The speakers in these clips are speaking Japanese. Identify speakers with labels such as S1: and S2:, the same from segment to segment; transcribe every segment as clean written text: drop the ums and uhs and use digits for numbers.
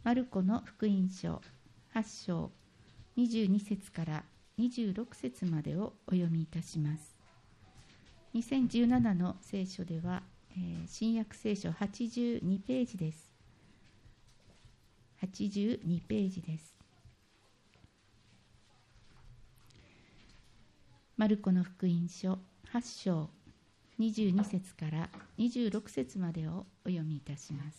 S1: マルコの福音書8章22節から26節までをお読みいたします。2017の聖書では、新約聖書82ページです。82ページです。マルコの福音書8章22節から26節までをお読みいたします。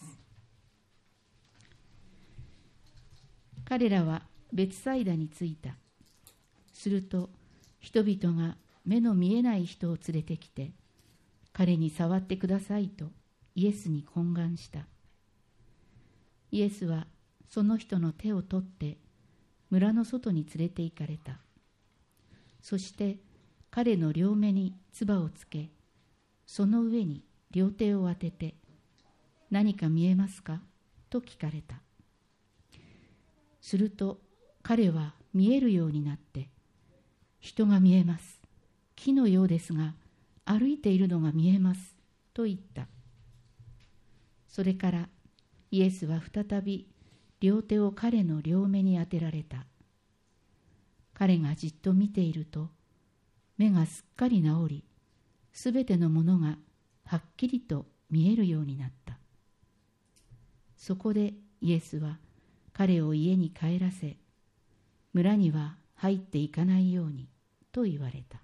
S1: 彼らはベツサイダに着いた。すると人々が目の見えない人を連れてきて、彼に触ってくださいとイエスに懇願した。イエスはその人の手を取って村の外に連れて行かれた。そして彼の両目に唾をつけ、その上に両手を当てて、何か見えますかと聞かれた。すると彼は見えるようになって、人が見えます。木のようですが、歩いているのが見えます。と言った。それからイエスは再び両手を彼の両目に当てられた。彼がじっと見ていると、目がすっかり治り、すべてのものがはっきりと見えるようになった。そこでイエスは彼を家に帰らせ、村には入っていかないようにと言われた。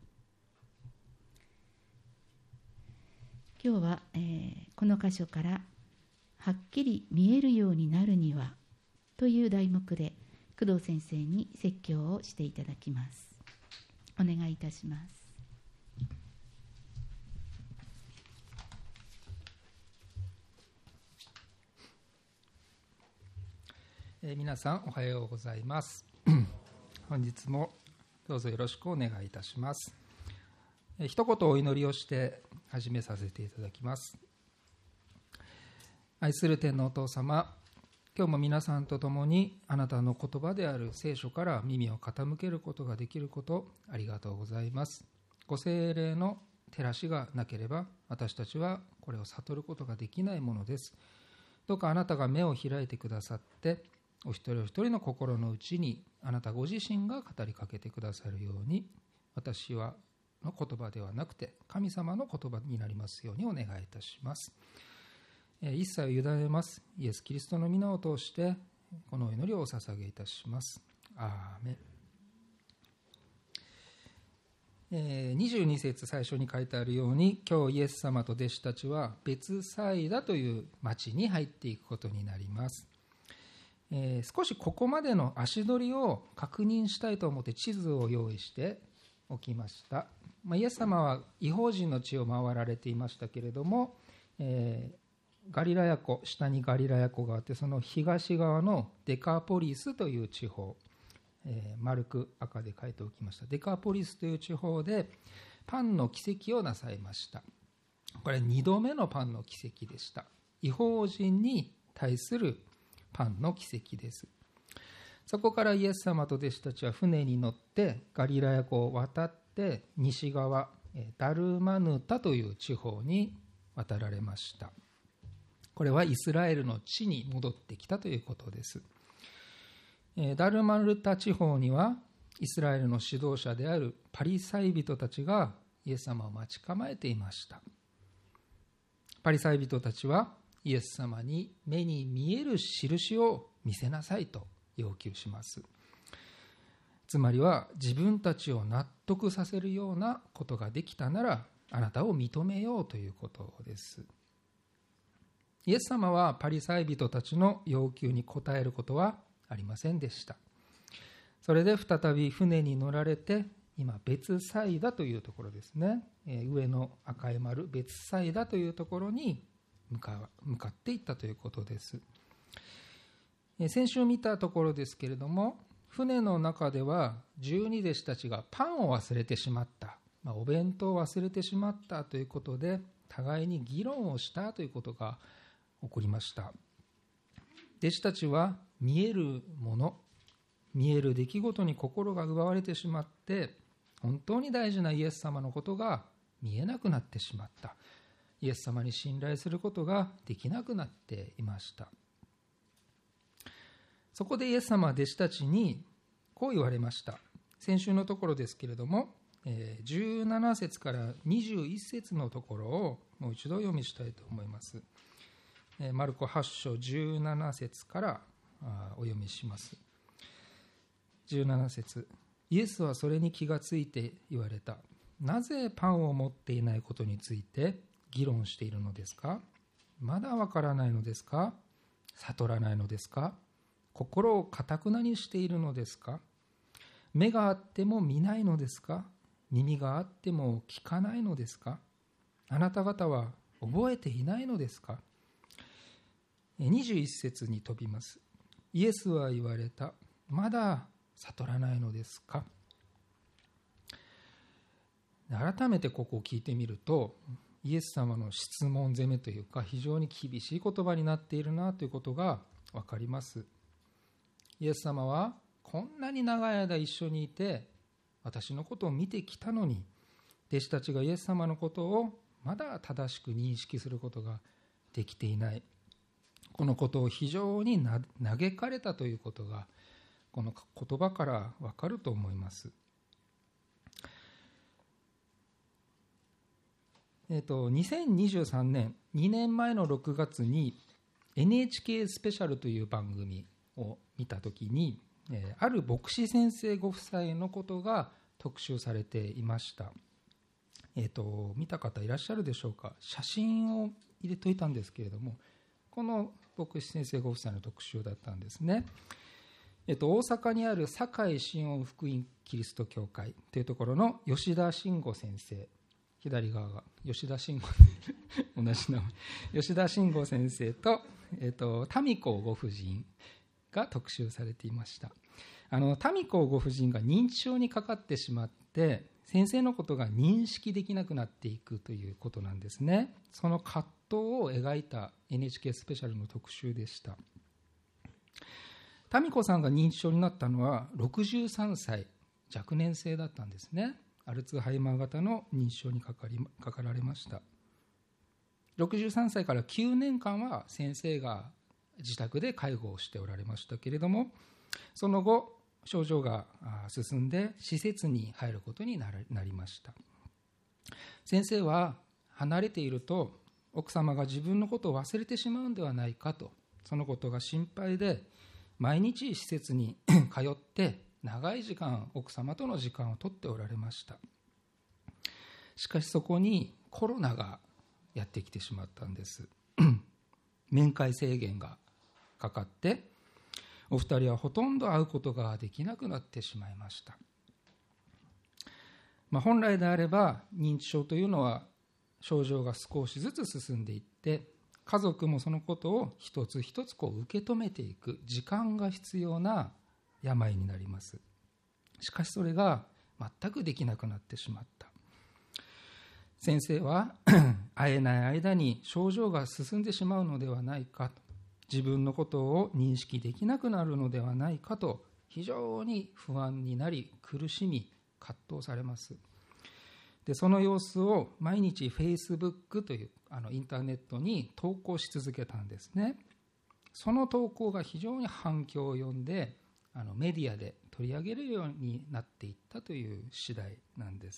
S1: 今日は、この箇所からはっきり見えるようになるにはという題目で工藤先生に説教をしていただきます。お願いいたします。
S2: 皆さんおはようございます。本日もどうぞよろしくお願いいたします。一言お祈りをして始めさせていただきます。愛する天のお父様、今日も皆さんと共にあなたの言葉である聖書から耳を傾けることができることありがとうございます。ご聖霊の照らしがなければ私たちはこれを悟ることができないものです。どうかあなたが目を開いてくださって、お一人お一人の心の内にあなたご自身が語りかけてくださるように、私の言葉ではなくて神様の言葉になりますようにお願いいたします。一切を委ねます。イエス・キリストの皆を通してこのお祈りをお捧げいたします。アーメン。22節最初に書いてあるように、今日イエス様と弟子たちはベツサイダという町に入っていくことになります。少しここまでの足取りを確認したいと思って地図を用意しておきました。イエス様は異邦人の地を回られていましたけれども、ガリラヤ湖、下にガリラヤ湖があって、その東側のデカポリスという地方、丸く赤で書いておきました。デカポリスという地方でパンの奇跡をなさいました。これ2度目のパンの奇跡でした。異邦人に対するパンの奇跡です。そこからイエス様と弟子たちは船に乗ってガリラヤ湖を渡って西側ダルマヌタという地方に渡られました。これはイスラエルの地に戻ってきたということです。ダルマヌタ地方にはイスラエルの指導者であるパリサイ人たちがイエス様を待ち構えていました。パリサイ人たちはイエス様に目に見える印を見せなさいと要求します。つまりは自分たちを納得させるようなことができたならあなたを認めようということです。イエス様はパリサイ人たちの要求に応えることはありませんでした。それで再び船に乗られて、今ベツサイダというところですね、上の赤い丸ベツサイダというところに向かっていったということです。先週見たところですけれども、船の中では12弟子たちがパンを忘れてしまった、お弁当を忘れてしまったということで互いに議論をしたということが起こりました。弟子たちは見えるもの、見える出来事に心が奪われてしまって、本当に大事なイエス様のことが見えなくなってしまった。イエス様に信頼することができなくなっていました。 そこでイエス様は弟子たちにこう言われました。先週のところですけれども、17節から21節のところをもう一度読みしたいと思います。マルコ8章17節からお読みします。17節、イエスはそれに気がついて言われた。なぜパンを持っていないことについて議論しているのですか？まだわからないのですか？悟らないのですか？心を堅なにしているのですか？目があっても見ないのですか？耳があっても聞かないのですか？あなた方は覚えていないのですか？21節に飛びます。イエスは言われた。まだ悟らないのですか？改めてここを聞いてみると、イエス様の質問攻めというか、非常に厳しい言葉になっているなということが分かります。イエス様はこんなに長い間一緒にいて私のことを見てきたのに、弟子たちがイエス様のことをまだ正しく認識することができていない、このことを非常に嘆かれたということがこの言葉から分かると思います。2023年2年前の6月に NHK スペシャルという番組を見たときに、ある牧師先生ご夫妻のことが特集されていました。見た方いらっしゃるでしょうか。写真を入れといたんですけれども、この牧師先生ご夫妻の特集だったんですね。大阪にある堺新音福音キリスト教会というところの吉田真吾先生、左側が吉田真吾同じ名前、吉田真吾先生と、民子ご夫人が特集されていました。民子ご夫人が認知症にかかってしまって、先生のことが認識できなくなっていくということなんですね。その葛藤を描いた NHK スペシャルの特集でした。民子さんが認知症になったのは63歳、若年性だったんですね。アルツハイマー型の認知症にかかられました。63歳から9年間は先生が自宅で介護をしておられましたけれども、その後症状が進んで施設に入ることになりました。先生は離れていると奥様が自分のことを忘れてしまうんではないかと、そのことが心配で毎日施設に通って長い時間奥様との時間をとっておられました。しかしそこにコロナがやってきてしまったんです面会制限がかかってお二人はほとんど会うことができなくなってしまいました。本来であれば認知症というのは症状が少しずつ進んでいって、家族もそのことを一つ一つ受け止めていく時間が必要な病になります。しかしそれが全くできなくなってしまった。先生は会えない間に症状が進んでしまうのではないかと、自分のことを認識できなくなるのではないかと非常に不安になり苦しみ葛藤されます。でその様子を毎日 Facebook というインターネットに投稿し続けたんですね。その投稿が非常に反響を呼んでメディアで取り上げるようになっていったという次第なんです。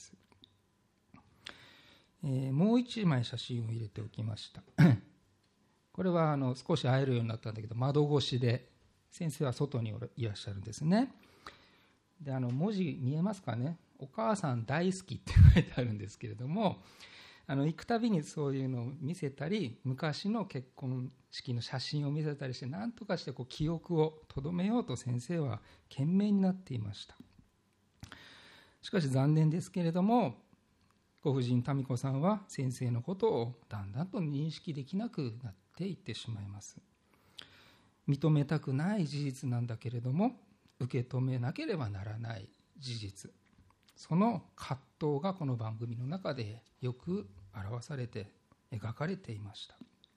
S2: もう一枚写真を入れておきましたこれは少し会えるようになったんだけど、窓越しで先生は外にいらっしゃるんですね。で文字見えますかね。お母さん大好きって書いてあるんですけれども、行くたびにそういうのを見せたり、昔の結婚式の写真を見せたりして、何とかして記憶をとどめようと先生は懸命になっていました。しかし残念ですけれども、ご婦人民子さんは先生のことをだんだんと認識できなくなっていってしまいます。認めたくない事実なんだけれども、受け止めなければならない事実、その葛藤がこの番組の中でよく表されて描かれていました。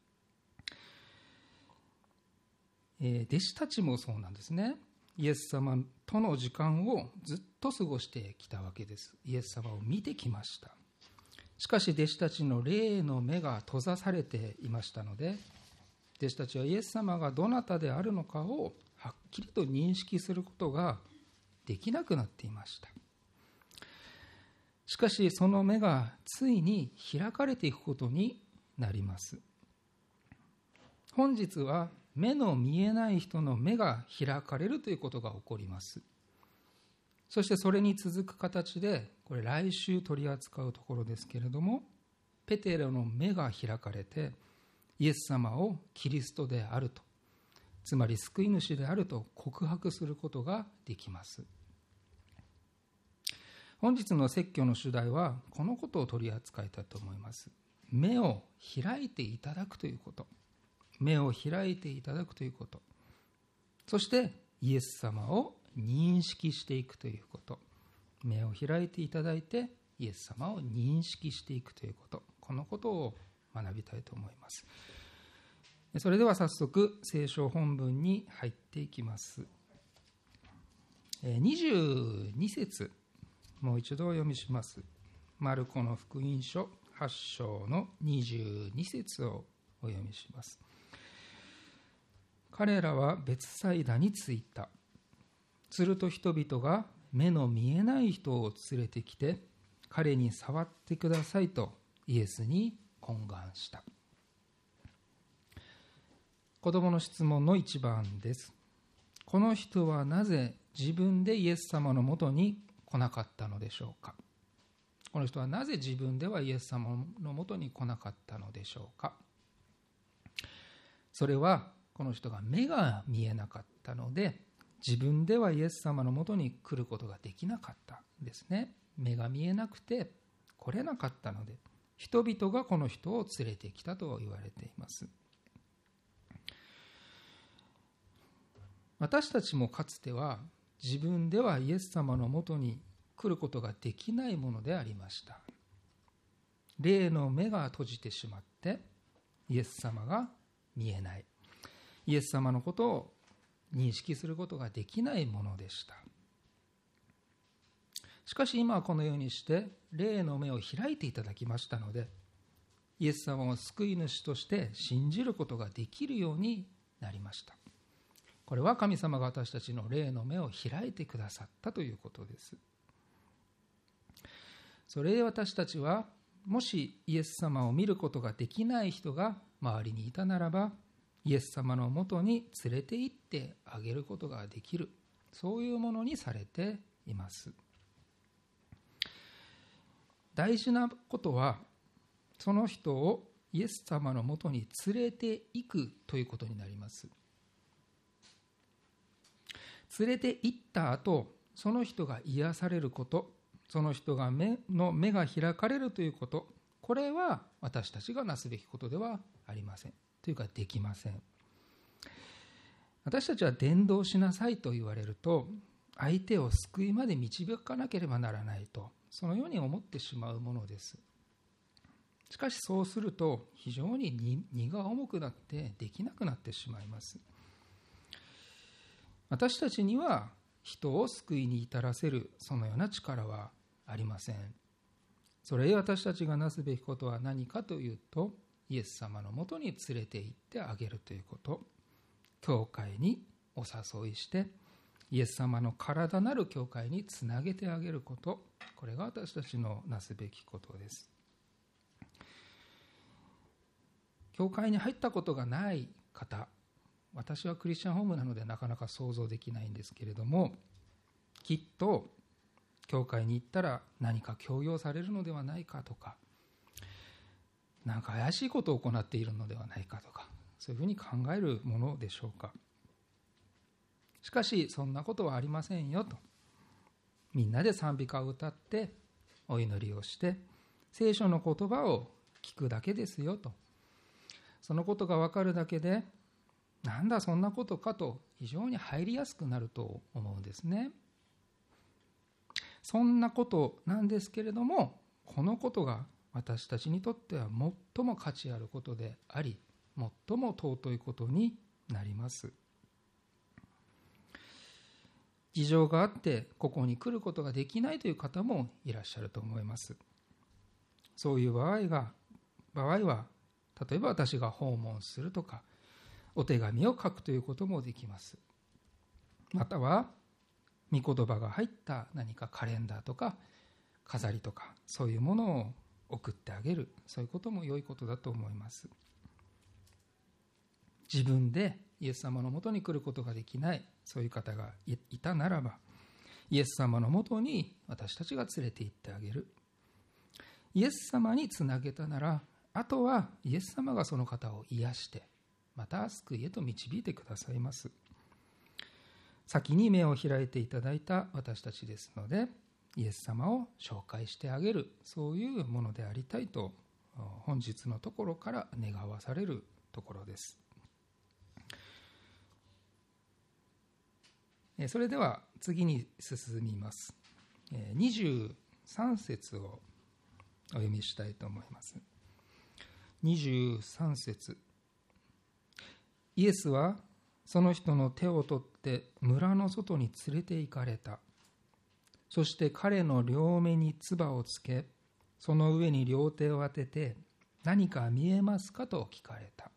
S2: 弟子たちもそうなんですね。イエス様との時間をずっと過ごしてきたわけです。イエス様を見てきました。しかし弟子たちの霊の目が閉ざされていましたので、 弟子たちはイエス様がどなたであるのかをはっきりと認識することができなくなっていました。しかしその目がついに開かれていくことになります。本日は目の見えない人の目が開かれるということが起こります。そしてそれに続く形で、これ来週取り扱うところですけれども、ペテロの目が開かれてイエス様をキリストであると、つまり救い主であると告白することができます。本日の説教の主題はこのことを取り扱いたいと思います。目を開いていただくということ、目を開いていただくということ、そしてイエス様を認識していくということ、目を開いていただいてイエス様を認識していくということ、このことを学びたいと思います。それでは早速聖書本文に入っていきます。22節、もう一度お読みします。マルコの福音書8章の22節をお読みします。彼らはベツサイダに着いた。すると人々が目の見えない人を連れてきて、彼に触ってくださいとイエスに懇願した。子供の質問の1番です。この人はなぜ自分でイエス様のもとに来なかったのでしょうか。この人はなぜ自分ではイエス様のもとに来なかったのでしょうか。それはこの人が目が見えなかったので、自分ではイエス様のもとに来ることができなかったんですね。目が見えなくて来れなかったので、人々がこの人を連れてきたと言われています。私たちもかつては自分ではイエス様のもとに来ることができないものでありました。霊の目が閉じてしまってイエス様が見えない、イエス様のことを認識することができないものでした。しかし今はこのようにして霊の目を開いていただきましたので、イエス様を救い主として信じることができるようになりました。これは神様が私たちの霊の目を開いてくださったということです。それで私たちは、もしイエス様を見ることができない人が周りにいたならば、イエス様のもとに連れて行ってあげることができる、そういうものにされています。大事なことは、その人をイエス様のもとに連れて行くということになります。連れて行った後、その人が癒されること、その人が目が開かれるということ、これは私たちがなすべきことではありません。というかできません。私たちは伝道しなさいと言われると、相手を救いまで導かなければならないと、そのように思ってしまうものです。しかしそうすると非常に荷が重くなってできなくなってしまいます。私たちには人を救いに至らせるそのような力はありません。それで私たちがなすべきことは何かというと、イエス様のもとに連れて行ってあげるということ、教会にお誘いしてイエス様の体なる教会につなげてあげること、これが私たちのなすべきことです。教会に入ったことがない方、私はクリスチャンホームなのでなかなか想像できないんですけれども、きっと教会に行ったら何か強要されるのではないかとか、なんか怪しいことを行っているのではないかとか、そういうふうに考えるものでしょうか。しかしそんなことはありませんよと。みんなで賛美歌を歌ってお祈りをして聖書の言葉を聞くだけですよと。そのことが分かるだけで、なんだそんなことかと非常に入りやすくなると思うんですね。そんなことなんですけれども、このことが私たちにとっては最も価値あることであり、最も尊いことになります。事情があってここに来ることができないという方もいらっしゃると思います。そういう場合は、例えば私が訪問するとか、 お手紙を書くということもできます。または御言葉が入った何かカレンダーとか飾りとか、そういうものを送ってあげる、そういうことも良いことだと思います。自分でイエス様のもとに来ることができない、そういう方がいたならば、イエス様のもとに私たちが連れて行ってあげる。イエス様につなげたなら、あとはイエス様がその方を癒して、また救いへと導いてくださいます。先に目を開いていただいた私たちですので、イエス様を紹介してあげる、そういうものでありたいと、本日のところから願わされるところです。それでは次に進みます。23節をお読みしたいと思います。23節。イエスはその人の手を取って村の外に連れて行かれた。そして彼の両目に唾をつけ、その上に両手を当てて、何か見えますかと聞かれた。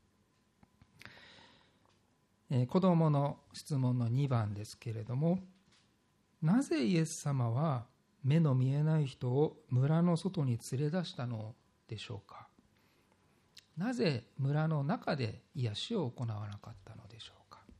S2: 子どもの質問の2番ですけれども、なぜイエス様は目の見えない人を村の外に連れ出したのでしょうか。なぜ村の中で癒しを行わなかったのでしょうか。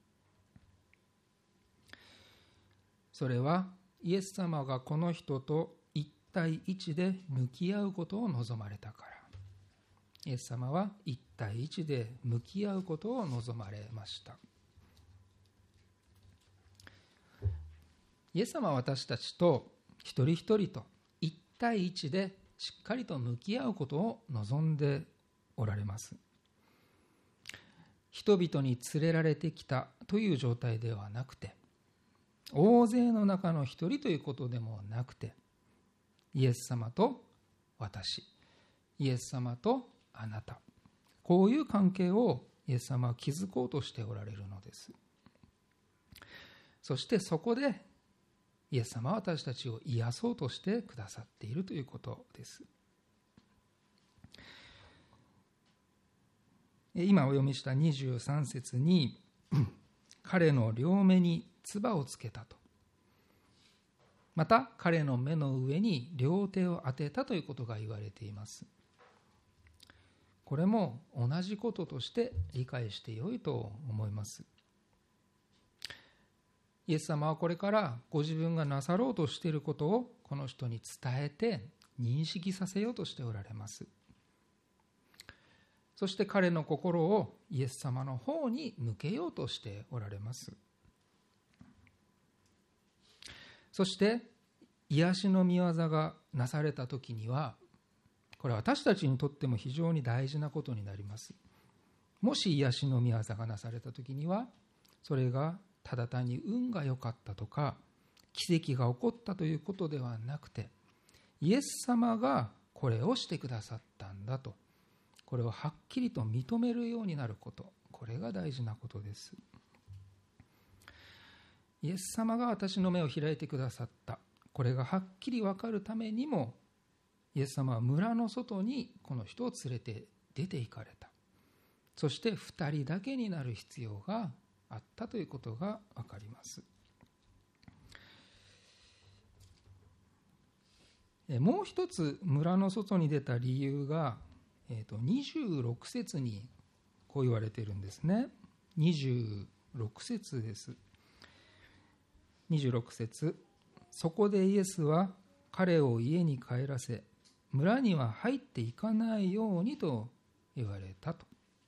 S2: それはイエス様がこの人と一対一で向き合うことを望まれたから。イエス様は一対一で向き合うことを望まれました。イエス様は私たちと一人一人と一対一でしっかりと向き合うことを望んでおられます。人々に連れられてきたという状態ではなくて、大勢の中の一人ということでもなくて、イエス様と私、イエス様とあなた、こういう関係をイエス様は築こうとしておられるのです。そしてそこでイエス様は私たちを癒そうとしてくださっているということです。今お読みした23節に彼の両目に唾をつけたと、また彼の目の上に両手を当てたということが言われています。これも同じこととして理解してよいと思います。イエス様はこれからご自分がなさろうとしていることをこの人に伝えて認識させようとしておられます。そして彼の心をイエス様の方に向けようとしておられます。そして癒しの御業がなされた時には、これは私たちにとっても非常に大事なことになります。もし癒しの御業がなされた時には、それがただ単に運が良かったとか奇跡が起こったということではなくて、イエス様がこれをしてくださったんだと、これをはっきりと認めるようになること、これが大事なことです。イエス様が私の目を開いてくださった、これがはっきり分かるためにも、イエス様は村の外にこの人を連れて出て行かれた。そして2人だけになる必要があったということが分かります。もう一つ村の外に出た理由が、26節にこう言われているんですね。26節です。26節。そこでイエスは彼を家に帰らせ、村には入っていかないようにと言われたと。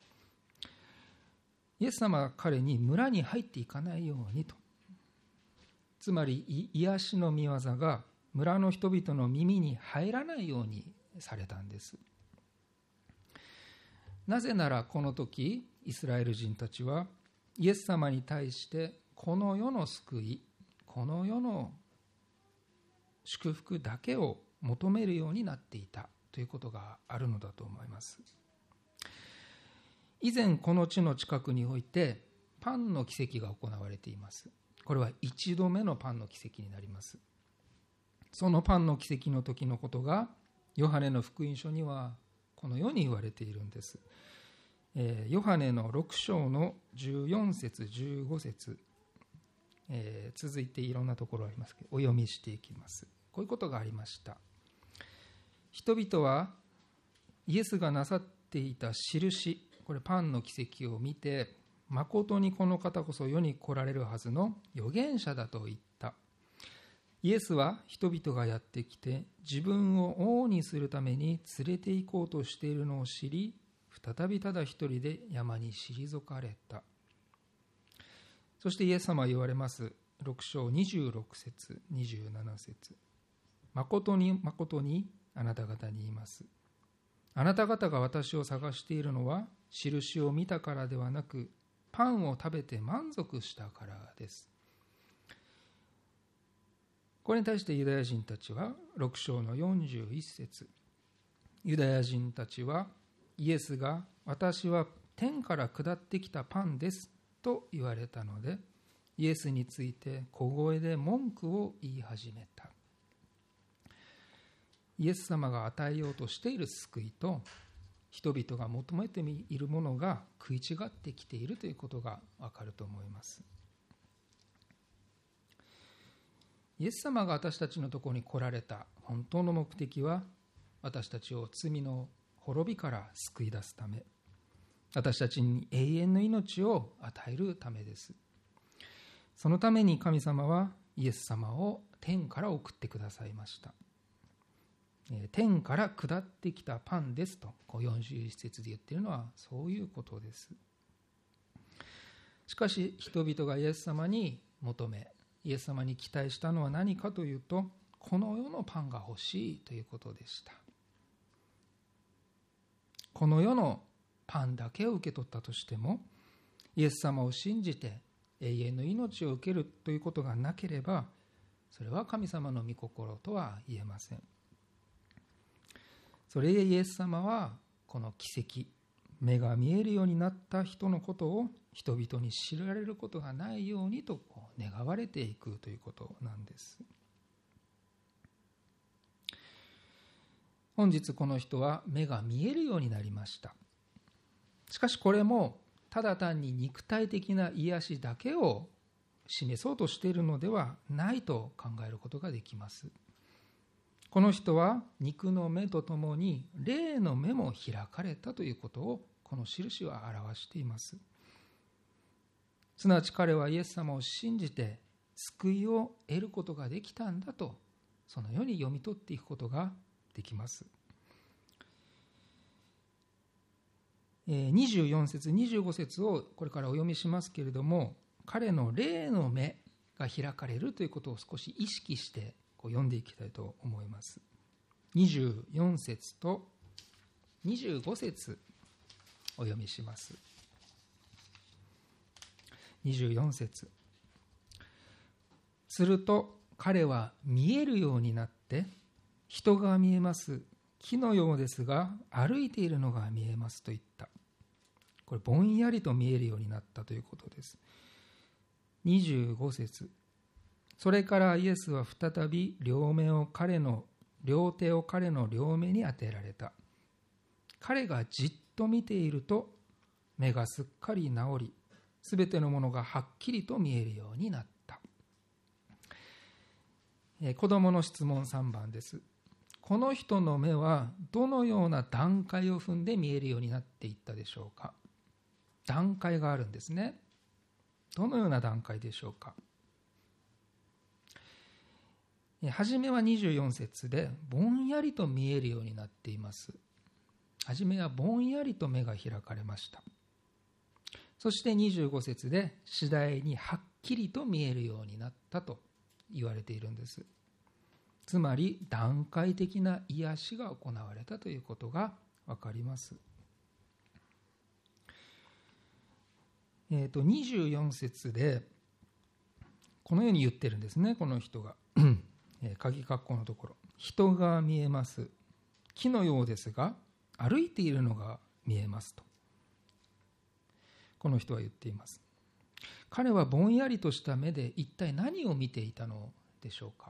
S2: イエス様は彼に村に入っていかないようにと。つまり癒しの御業が村の人々の耳に入らないようにされたんです。なぜならこの時イスラエル人たちはイエス様に対してこの世の救い、この世の祝福だけを求めるようになっていたということがあるのだと思います。以前この地の近くにおいてパンの奇跡が行われています。これは1度目のパンの奇跡になります。そのパンの奇跡の時のことがヨハネの福音書にはこのように言われているんです。 ヨハネの6章の14節15節、続いていろんなところありますけどお読みしていきます。こういうことがありました。人々はイエスがなさっていた印、これパンの奇跡を見て、まことにこの方こそ世に来られるはずの預言者だと言った。イエスは人々がやってきて自分を王にするために連れて行こうとしているのを知り、再びただ一人で山に退かれた。そしてイエス様は言われます。6章26節27節、まことにまことにあなた方に言います。あなた方が私を探しているのは印を見たからではなく、パンを食べて満足したからです。これに対してユダヤ人たちは6章の41節、ユダヤ人たちはイエスが私は天から下ってきたパンですと言われたので、イエスについて小声で文句を言い始めた。イエス様が与えようとしている救いと人々が求めているものが食い違ってきているということがわかると思います。イエス様が私たちのところに来られた本当の目的は、私たちを罪の滅びから救い出すため、私たちに永遠の命を与えるためです。そのために神様はイエス様を天から送ってくださいました。天から下ってきたパンですと41節で言っているのはそういうことです。しかし人々がイエス様に求め、イエス様に期待したのは何かというと、この世のパンが欲しいということでした。この世のパンだけを受け取ったとしても、イエス様を信じて永遠の命を受けるということがなければ、それは神様の御心とは言えません。それでイエス様はこの奇跡、目が見えるようになった人のことを人々に知られることがないようにと願われていくということなんです。本日この人は目が見えるようになりました。しかしこれもただ単に肉体的な癒しだけを示そうとしているのではないと考えることができます。この人は肉の目とともに霊の目も開かれたということをこの印は表しています。すなわち彼はイエス様を信じて救いを得ることができたんだと、そのように読み取っていくことができます。24節25節をこれからお読みしますけれども、彼の霊の目が開かれるということを少し意識して読んでいきたいと思います。24節と25節お読みします。24節、すると彼は見えるようになって、人が見えます、木のようですが歩いているのが見えますと言った。これぼんやりと見えるようになったということです。25節、それからイエスは再び両手を彼の両目に当てられた。彼がじっと見ていると目がすっかり治り、すべてのものがはっきりと見えるようになった。子どもの質問3番です。この人の目はどのような段階を踏んで見えるようになっていったでしょうか。段階があるんですね。どのような段階でしょうか。はじめは24節でぼんやりと見えるようになっています。はじめはぼんやりと目が開かれました。そして25節で次第にはっきりと見えるようになったと言われているんです。つまり段階的な癒しが行われたということがわかります。24節でこのように言ってるんですね。この人が鍵括弧のところ、人が見えます、木のようですが歩いているのが見えますとこの人は言っています。彼はぼんやりとした目で一体何を見ていたのでしょうか。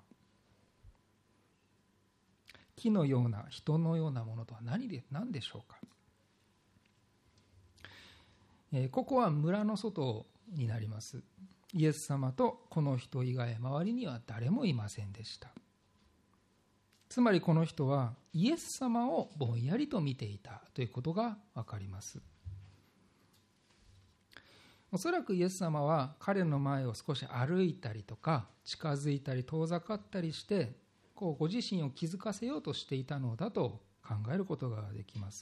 S2: 木のような人のようなものとは何でしょうか。 ここは村の外になります。イエス様とこの人以外周りには誰もいませんでした。つまりこの人はイエス様をぼんやりと見ていたということがわかります。おそらくイエス様は彼の前を少し歩いたりとか近づいたり遠ざかったりしてご自身を気づかせようとしていたのだと考えることができます。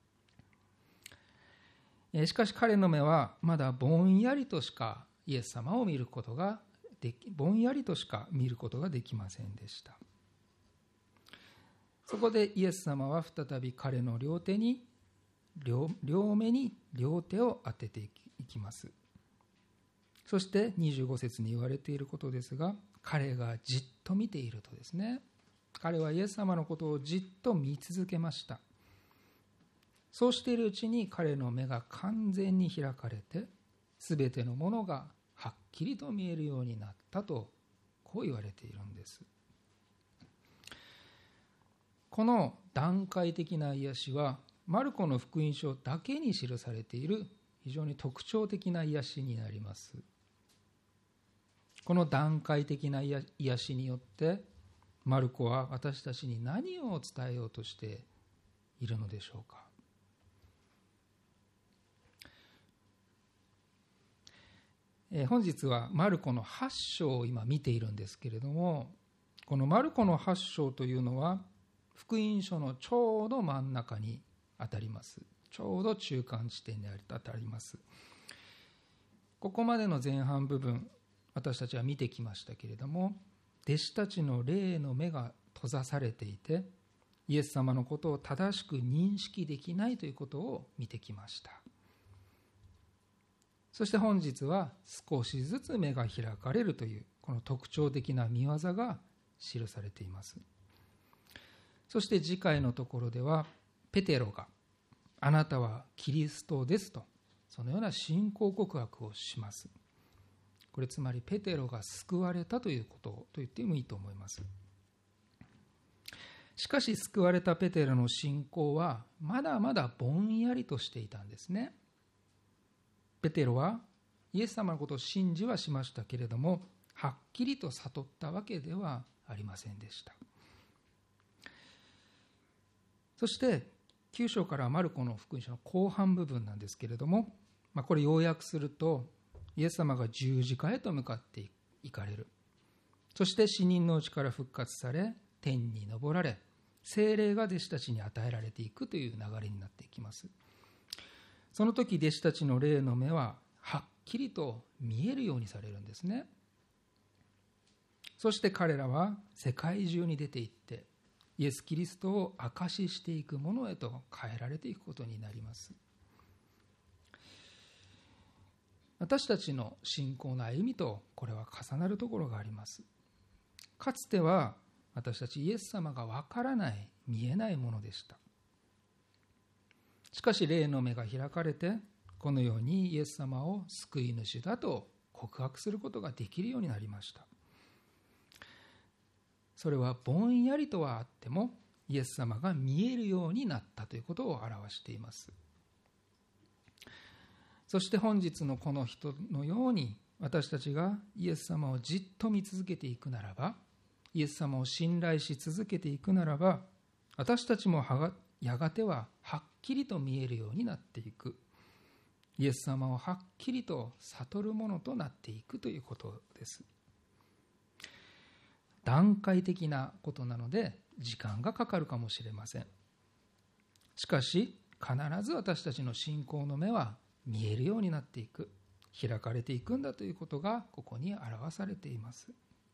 S2: しかし彼の目はまだぼんやりとしかイエス様を見ることがぼんやりとしか見ることができませんでした。そこでイエス様は再び彼の両目に両手を当てていきます。そして25節に言われていることですが、彼がじっと見ているとですね、彼はイエス様のことをじっと見続けました。そうしているうちに彼の目が完全に開かれて、すべてのものがはっきりと見えるようになったと、こう言われているんです。この段階的な癒しはマルコの福音書だけに記されている非常に特徴的な癒しになります。この段階的な癒しによってマルコは私たちに何を伝えようとしているのでしょうか。本日はマルコの8章を今見ているんですけれども、このマルコの8章というのは福音書のちょうど真ん中にあたります。ちょうど中間地点にあたります。ここまでの前半部分、私たちは見てきましたけれども、弟子たちの霊の目が閉ざされていて、イエス様のことを正しく認識できないということを見てきました。そして本日は少しずつ目が開かれるというこの特徴的な見業が記されています。そして次回のところではペテロがあなたはキリストですと、そのような信仰告白をします。これつまりペテロが救われたということと言ってもいいと思います。しかし救われたペテロの信仰はまだまだぼんやりとしていたんですね。ペテロはイエス様のことを信じはしましたけれども、はっきりと悟ったわけではありませんでした。そして9章からマルコの福音書の後半部分なんですけれども、これ要約すると、イエス様が十字架へと向かっていかれる。そして死人のうちから復活され、天に昇られ、聖霊が弟子たちに与えられていくという流れになっていきます。その時弟子たちの霊の目ははっきりと見えるようにされるんですね。そして彼らは世界中に出て行って、イエス・キリストを証ししていくものへと変えられていくことになります。私たちの信仰の歩みとこれは重なるところがあります。かつては私たちイエス様がわからない、見えないものでした。しかし霊の目が開かれて、このようにイエス様を救い主だと告白することができるようになりました。それはぼんやりとはあってもイエス様が見えるようになったということを表しています。そして本日のこの人のように私たちがイエス様をじっと見続けていくならば、イエス様を信頼し続けていくならば、私たちもやがてははっきりと見えるようになっていく、イエス様をはっきりと悟るものとなっていくということです。段階的なことなので時間がかかるかもしれません。しかし必ず私たちの信仰の目は見えるようになっていく、開かれていくんだということがここに表されています。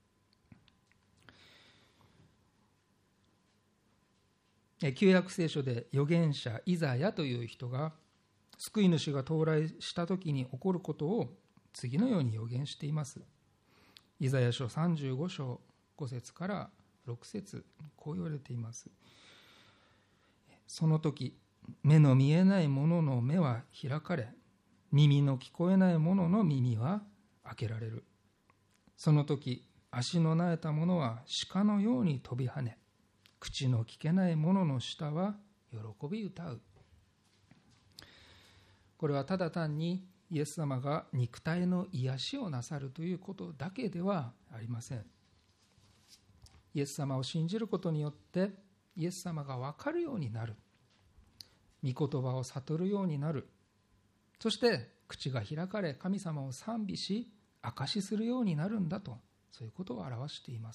S2: 旧約聖書で預言者イザヤという人が救い主が到来した時に起こることを次のように預言しています。イザヤ書35章5節から6節、こう言われています。その時、目の見えない者の目は開かれ、耳の聞こえない者の耳は開けられる。その時、足のなえた者は鹿のように飛び跳ね、口の聞けない者の舌は喜び歌う。 これはただ単にイエス様が肉体の癒しをなさるということだけではありません。イエス様を信じることによってイエス様が分かるようになる、御言葉を悟るようになる、そして口が開かれ神様を賛美し証しするようになるんだと、そういうことを表しています。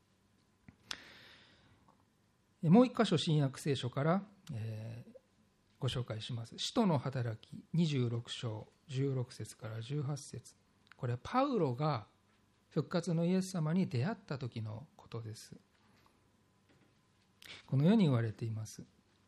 S2: もう一箇所新約聖書から、ご紹介します。使徒の働き26章16節から18節、これはパウロが復活のイエス様に出会った時のことです。このように言われています。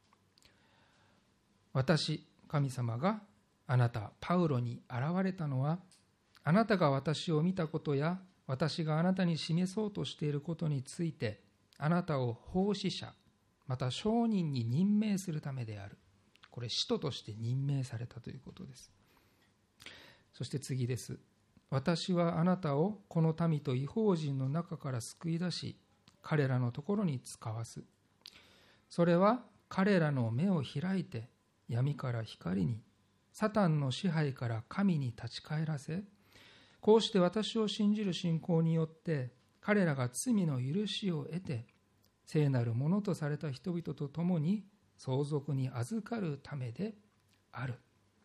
S2: 私、神様があなたパウロに現れたのは、あなたが私を見たことや私があなたに示そうとしていることについてあなたを奉仕者また証人に任命するためである。これ使徒として任命されたということです。そして次です。私はあなたをこの民と異邦人の中から救い出し彼らのところに使わす。それは彼らの目を開いて闇から光に、サタンの支配から神に立ち返らせ、こうして私を信じる信仰によって彼らが罪の許しを得て聖なるものとされた人々と共に相続に預かるためである。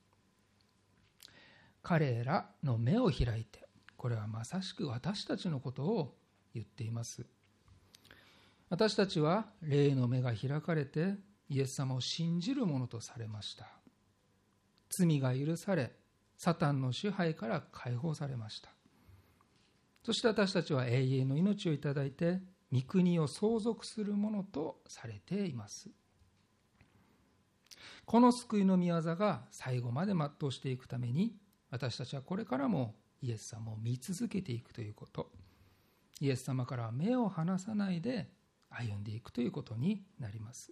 S2: 彼らの目を開いて、これはまさしく私たちのことを言っています。私たちは霊の目が開かれてイエス様を信じるものとされました。罪が許されサタンの支配から解放されました。そして私たちは永遠の命をいただいて御国を相続するものとされています。この救いの御業が最後まで全うしていくために、私たちはこれからもイエス様を見続けていくということ、イエス様から目を離さないで歩んでいくということになります。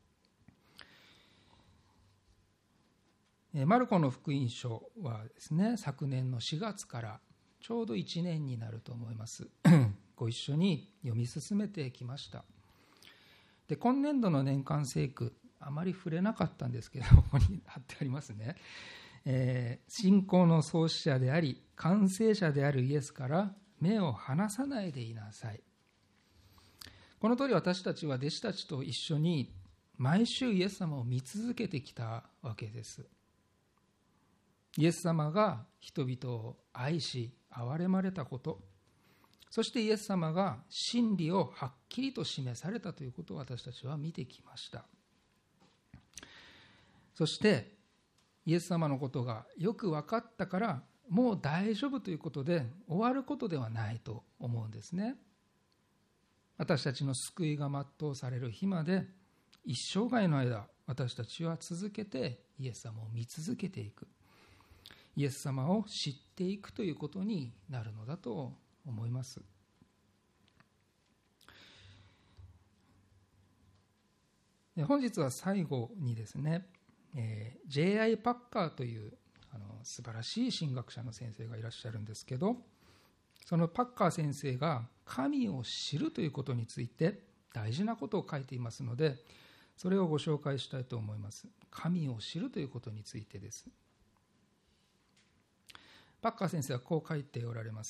S2: マルコの福音書はですね、昨年の4月からちょうど1年になると思いますご一緒に読み進めてきました。で、今年度の年間聖句あまり触れなかったんですけど、ここに貼ってありますね。信仰の創始者であり完成者であるイエスから目を離さないでいなさい。この通り私たちは弟子たちと一緒に毎週イエス様を見続けてきたわけです。イエス様が人々を愛し憐れまれたこと、そしてイエス様が真理をはっきりと示されたということを私たちは見てきました。そしてイエス様のことがよく分かったからもう大丈夫ということで終わることではないと思うんですね。私たちの救いが全うされる日まで一生涯の間、私たちは続けてイエス様を見続けていく、イエス様を知っていくということになるのだと思います。本日は最後にですね、J.I. パッカーという素晴らしい神学者の先生がいらっしゃるんですけど、そのパッカー先生が神を知るということについて大事なことを書いていますので、それをご紹介したいと思います。神を知るということについてです。パッカー先生はこう書いておられます。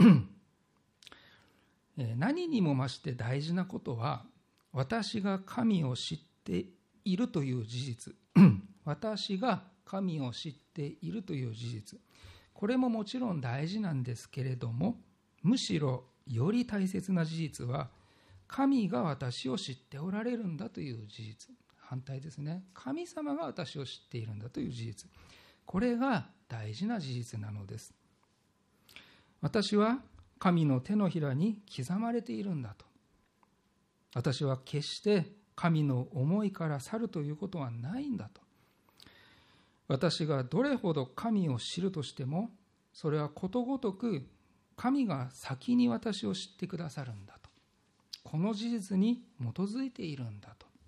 S2: 何にも増して大事なことは、私が神を知っているという事実私が神を知っているという事実、これももちろん大事なんですけれども、むしろより大切な事実は神が私を知っておられるんだという事実、反対ですね、神様が私を知っているんだという事実、これが大事な事実なのです。私は神の手のひらに刻まれているんだと。私は決して神の思いから去るということはないんだと。私がどれほど神を知るとしても、それはことごとく神が先に私を知ってくださるんだと。この事実に基づいているんだと。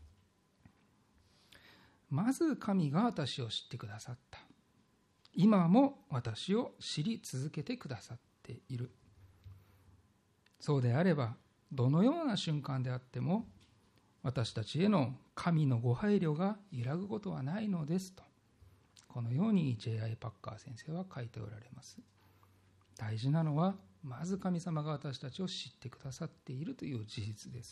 S2: まず神が私を知ってくださった。今も私を知り続けてくださっている。そうであれば、どのような瞬間であっても、私たちへの神のご配慮が揺らぐことはないのですと、 このように J.I. パッカー先生は書いておられます。大事なのはまず神様が私たちを知ってくださっているという事実です。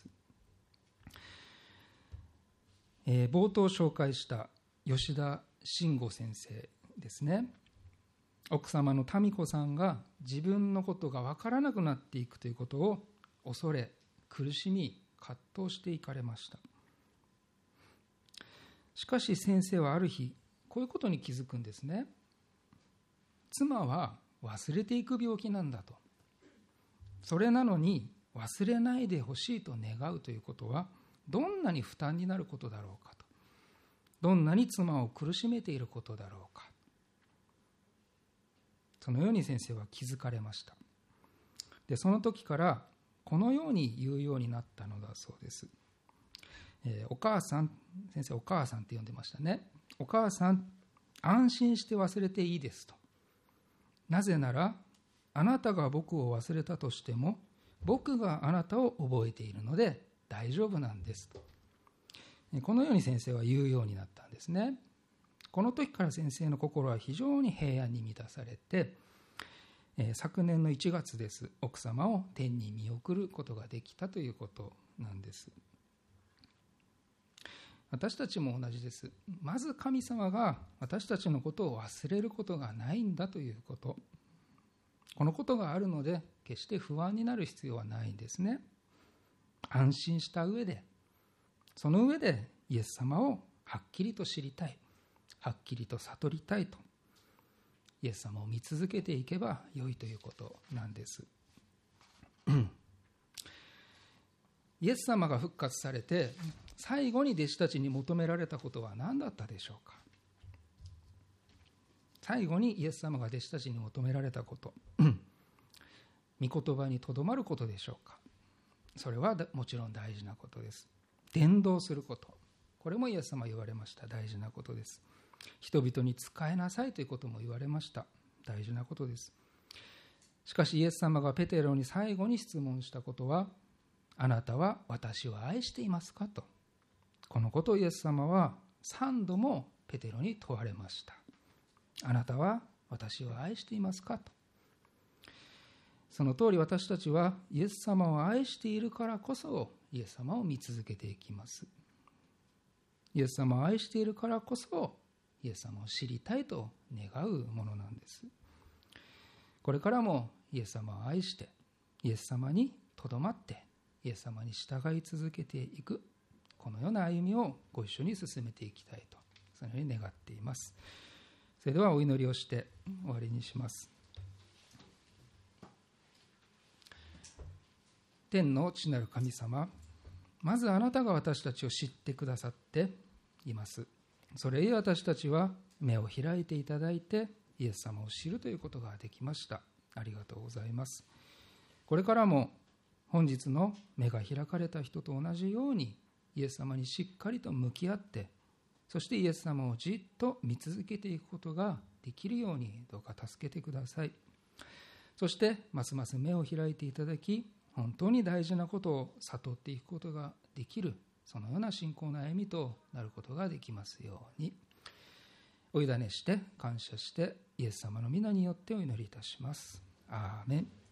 S2: 冒頭紹介した吉田慎吾先生ですね。奥様の民子さんが自分のことが分からなくなっていくということを恐れ苦しみ葛藤していかれました。しかし先生はある日こういうことに気づくんですね。妻は忘れていく病気なんだと。それなのに忘れないでほしいと願うということはどんなに負担になることだろうかと。どんなに妻を苦しめていることだろうか。そのように先生は気づかれました。で、その時からこのように言うようになったのだそうです。お母さん、先生お母さんって呼んでましたね。お母さん、安心して忘れていいですと。なぜならあなたが僕を忘れたとしても僕があなたを覚えているので大丈夫なんですと。このように先生は言うようになったんですね。この時から先生の心は非常に平安に満たされて、昨年の1月です。奥様を天に見送ることができたということなんです。私たちも同じです。まず神様が私たちのことを忘れることがないんだということ。このことがあるので決して不安になる必要はないんですね。安心した上で、その上でイエス様をはっきりと知りたい、はっきりと悟りたいと、イエス様を見続けていけば良いということなんです。イエス様が復活されて最後に弟子たちに求められたことは何だったでしょうか。最後にイエス様が弟子たちに求められたこと、御言葉にとどまることでしょうか。それはもちろん大事なことです。伝道すること、これもイエス様は言われました。大事なことです。人々に仕えなさいということも言われました。大事なことです。しかしイエス様がペテロに最後に質問したことは、あなたは私を愛していますかと。このことをイエス様は3度もペテロに問われました。あなたは私を愛していますかと。その通り私たちはイエス様を愛しているからこそイエス様を見続けていきます。イエス様を愛しているからこそイエス様を知りたいと願うものなんです。これからもイエス様を愛してイエス様にとどまってイエス様に従い続けていく、このような歩みをご一緒に進めていきたいと、そのように願っています。それではお祈りをして終わりにします。天の父なる神様、まずあなたが私たちを知ってくださっています。それゆえ私たちは目を開いていただいてイエス様を知るということができました。ありがとうございます。これからも本日の目が開かれた人と同じようにイエス様にしっかりと向き合って、そしてイエス様をじっと見続けていくことができるようにどうか助けてください。そしてますます目を開いていただき、本当に大事なことを悟っていくことができる、そのような信仰の歩みとなることができますように。お委ねして感謝してイエス様の皆によってお祈りいたします。アーメン。